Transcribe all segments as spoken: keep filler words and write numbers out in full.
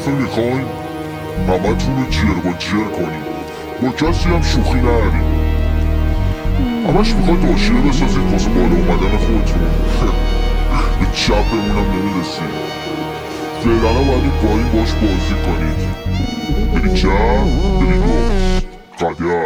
دفعه میخواین همه تون رو جر با جر کنیم، با کسی هم شوخی نریم. همش میخواید حاشیه بسازید واسه بالا اومدن خودتون. به چپ بمونم نمیرسید. فعلا باید این پایین باش بازی کنید. بری چپ بری راست قدر.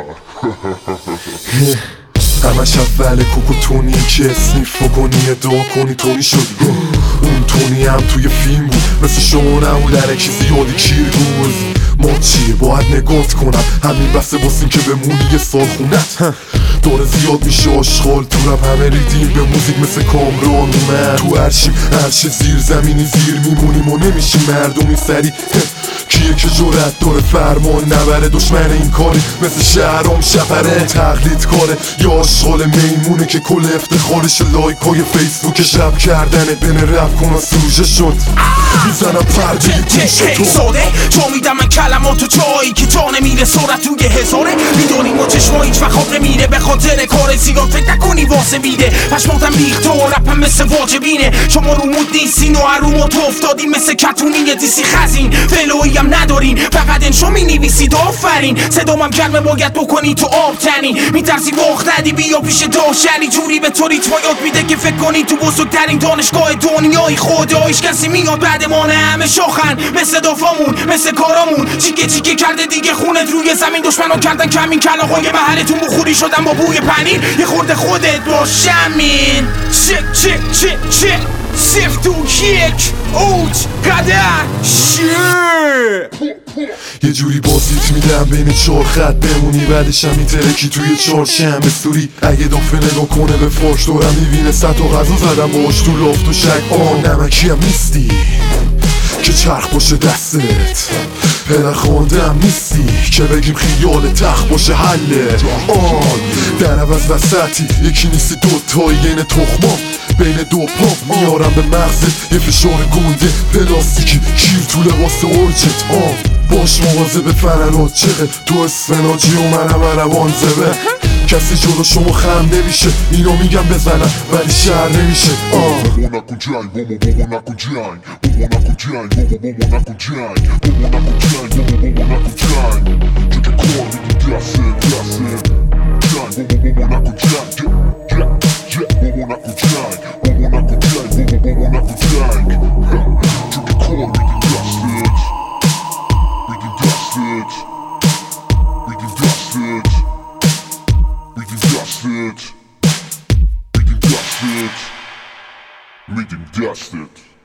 همش اول کوکو تونی که اسنیف بکنی ادعا کنی تونی شدی. اون تونی هم توی فیلم بود، مثل شما نبود درکی زیادی کیرگوز. ما چیه باید نگات کنم، همین بسه باسیم که بمونی یه سال خونت. داره زیاد میشه آشغال تو رب، همه ریدیم به موزیک مثل کامران اومد. تو هرشیم هرچه زیر زمینی زیر میمونیم و نمیشیم مردمی سری. کیه که جرأت داره فرمان نبره، دشمن این کاری مثل شهرام شپره. تقلید کاره یا آشغال میمونه که کل افتخارش لایکای فیسبوک شب کردنه. بنه رفت کن و سوژه شد میزنم پرده گوش تو ساده تو میدم من کلماتو جایی که تا نمیره سرعت توی هزاره. میدونیم و چشما هیچ وقت خواب نمیره به خاطر کار زیاد فکر نکنی واسه میده. پشماتم ریخته و رپم مثل واجبینه، شما رو مود نیستین و هرومو تو افتادین مثل کتونی دیسی خزین. فلویی هم ندارین فقط انشا می نویسید آفرین. صدامم گرمه باید بکنی تو آب تنی، میترسی وقت ندی بیا پیش داشتنی. جوری به تو ریتما یاد میده که فکر کنی تو بزرگترین دانشگاه دنیای خدایش کسی میاد بعد ما نه همه شاخن مثل دافامون مثل کارامون. چیکه چیکه کرده دیگه خونت روی زمین، دشمنا کردن کمین کلاغای محلتون بخوری شدن با بوی پنیر. یه خورده خودت باش همین چک چک چک چک صفر دو یک اوج قدر شیر. یه جوری بازیت میدم بین چهار خط بمونی، بعدش هم میترکی توی چهارشنبه سوری. اگه دافه نگاه کنه به فاش دارم میبینه صد تا غذا زدم باش تو لافت و شک. آن نمکی هم نیستی که چرخ باشه دستت، پدر خانده هم نیستی که بگیم خیال تخت باشه حلت. آن در عوض وسطی یکی نیستی دوتایی این تخمام بین دو پاپ میارم به مغزت یه فشار گنده پلاستیکی کیر تو لباس ارجت. آن باش مواظب فررات چقه تو اسفناجی و منم روان زبه. کسی جلو شما خم نمیشه اینا میگم بزنم ولی شهر نمیشه. آه بابا نکن جنگ بابا بابا نکن جنگ بابا نکن جنگ بابا بابا نکن جنگ بابا نکن جنگ بابا بابا نکن جنگ. چه که کار میدی دسته دسته جنگ بابا بابا نکن جنگ بابا نکن جنگ بابا نکن جنگ بابا بابا نکن جنگ. چه که کار میدی دسته بگیم دستت بگیم دستت بگیم دستت بگیم دستت میدیم دستت.